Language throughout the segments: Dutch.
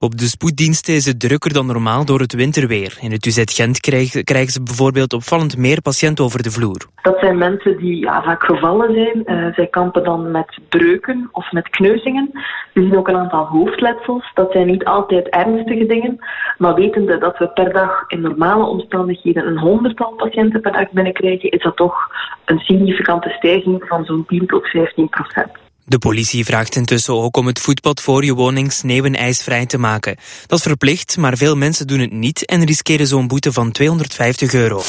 Op de spoeddiensten is het drukker dan normaal door het winterweer. In het UZ Gent krijgen ze bijvoorbeeld opvallend meer patiënten over de vloer. Dat zijn mensen die vaak gevallen zijn. Zij kampen dan met breuken of met kneuzingen. We zien ook een aantal hoofdletsels. Dat zijn niet altijd ernstige dingen. Maar wetende dat we per dag in normale omstandigheden een 100-tal patiënten per dag binnenkrijgen, is dat toch een significante stijging van zo'n 10 tot 15%. De politie vraagt intussen ook om het voetpad voor je woning sneeuw- en ijsvrij te maken. Dat is verplicht, maar veel mensen doen het niet en riskeren zo'n boete van €250.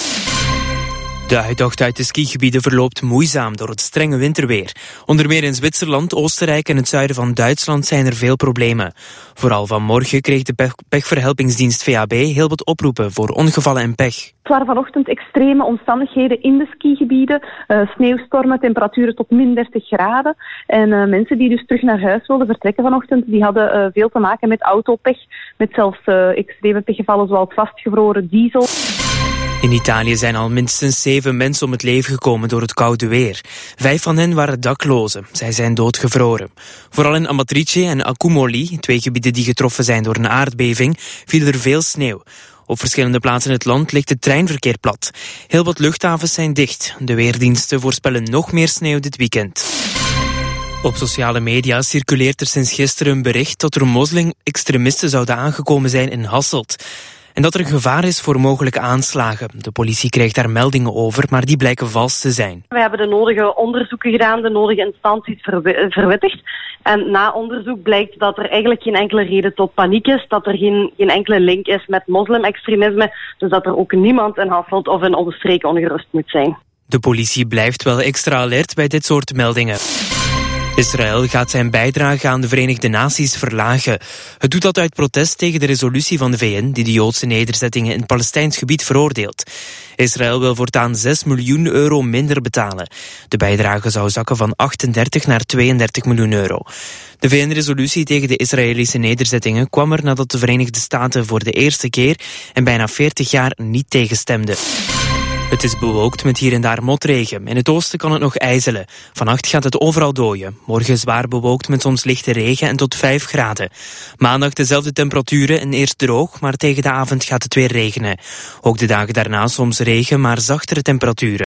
De uittocht uit de skigebieden verloopt moeizaam door het strenge winterweer. Onder meer in Zwitserland, Oostenrijk en het zuiden van Duitsland zijn er veel problemen. Vooral vanmorgen kreeg de pechverhelpingsdienst VAB heel wat oproepen voor ongevallen en pech. Het waren vanochtend extreme omstandigheden in de skigebieden. Sneeuwstormen, temperaturen tot min 30 graden. En mensen die dus terug naar huis wilden vertrekken vanochtend, die hadden veel te maken met autopech. Met zelfs extreme pechgevallen zoals vastgevroren diesel. In Italië zijn al minstens 7 mensen om het leven gekomen door het koude weer. 5 van hen waren daklozen. Zij zijn doodgevroren. Vooral in Amatrice en Accumoli, 2 gebieden die getroffen zijn door een aardbeving, viel er veel sneeuw. Op verschillende plaatsen in het land ligt het treinverkeer plat. Heel wat luchthavens zijn dicht. De weerdiensten voorspellen nog meer sneeuw dit weekend. Op sociale media circuleert er sinds gisteren een bericht dat er moslim-extremisten zouden aangekomen zijn in Hasselt. En dat er gevaar is voor mogelijke aanslagen. De politie krijgt daar meldingen over, maar die blijken vals te zijn. We hebben de nodige onderzoeken gedaan, de nodige instanties verwittigd. En na onderzoek blijkt dat er eigenlijk geen enkele reden tot paniek is, dat er geen enkele link is met moslimextremisme, dus dat er ook niemand in Hasselt of in onze streek ongerust moet zijn. De politie blijft wel extra alert bij dit soort meldingen. Israël gaat zijn bijdrage aan de Verenigde Naties verlagen. Het doet dat uit protest tegen de resolutie van de VN die de Joodse nederzettingen in het Palestijns gebied veroordeelt. Israël wil voortaan €6 miljoen minder betalen. De bijdrage zou zakken van 38 naar €32 miljoen. De VN-resolutie tegen de Israëlische nederzettingen kwam er nadat de Verenigde Staten voor de eerste keer in bijna 40 jaar niet tegenstemden. Het is bewolkt met hier en daar motregen. In het oosten kan het nog ijzelen. Vannacht gaat het overal dooien. Morgen zwaar bewolkt met soms lichte regen en tot 5 graden. Maandag dezelfde temperaturen en eerst droog, maar tegen de avond gaat het weer regenen. Ook de dagen daarna soms regen, maar zachtere temperaturen.